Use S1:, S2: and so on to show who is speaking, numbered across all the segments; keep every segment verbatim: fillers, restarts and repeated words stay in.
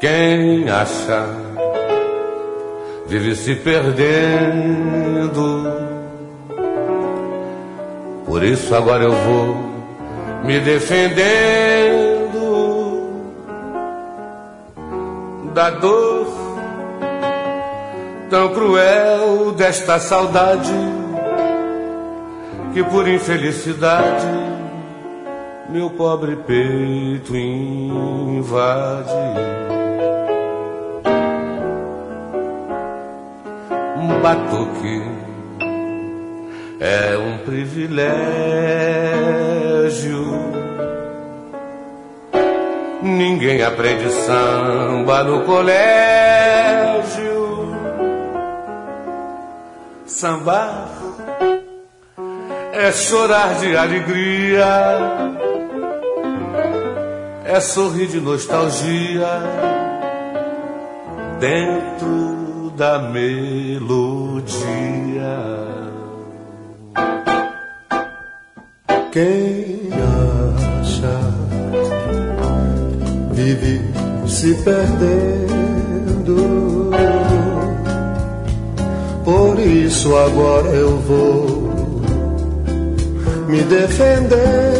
S1: Quem acha vive se perdendo. Por isso agora eu vou me defendendo da dor tão cruel desta saudade que por infelicidade meu pobre peito invade. Um batuque é um privilégio. Ninguém aprende samba no colégio. Sambar é chorar de alegria, é sorrir de nostalgia dentro da melodia.
S2: Quem acha vive se perdendo. Por isso agora eu vou me defendendo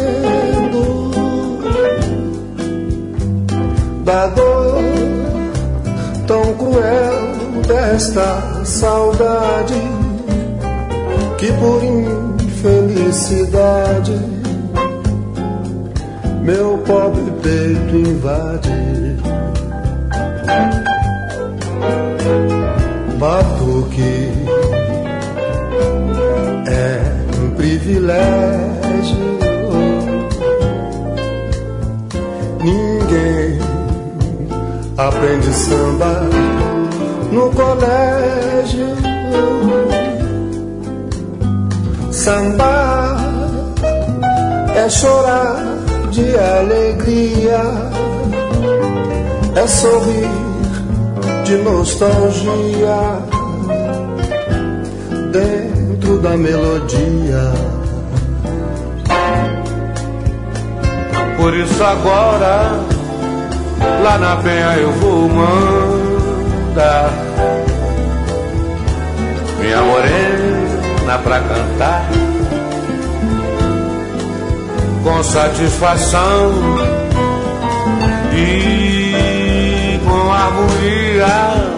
S2: da dor tão cruel desta saudade que por infelicidade meu pobre peito invade. Batuque é um privilégio. Ninguém aprende samba no colégio. Samba é chorar de alegria, é sorrir de nostalgia dentro da melodia.
S1: Por isso agora lá na Penha eu vou mandar minha morena pra cantar com satisfação e com harmonia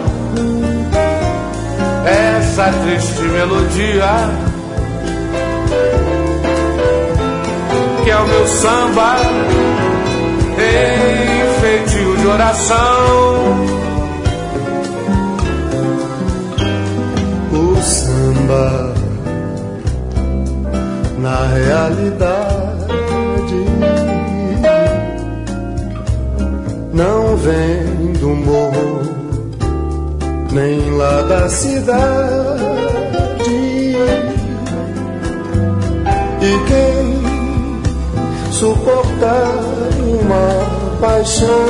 S1: essa triste melodia que é o meu samba em feitio de oração.
S2: O samba na realidade não vem do morro nem lá da cidade. E quem suportar uma paixão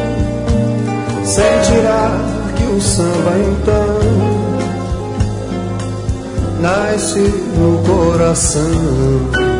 S2: sentirá que o samba então nasce no coração.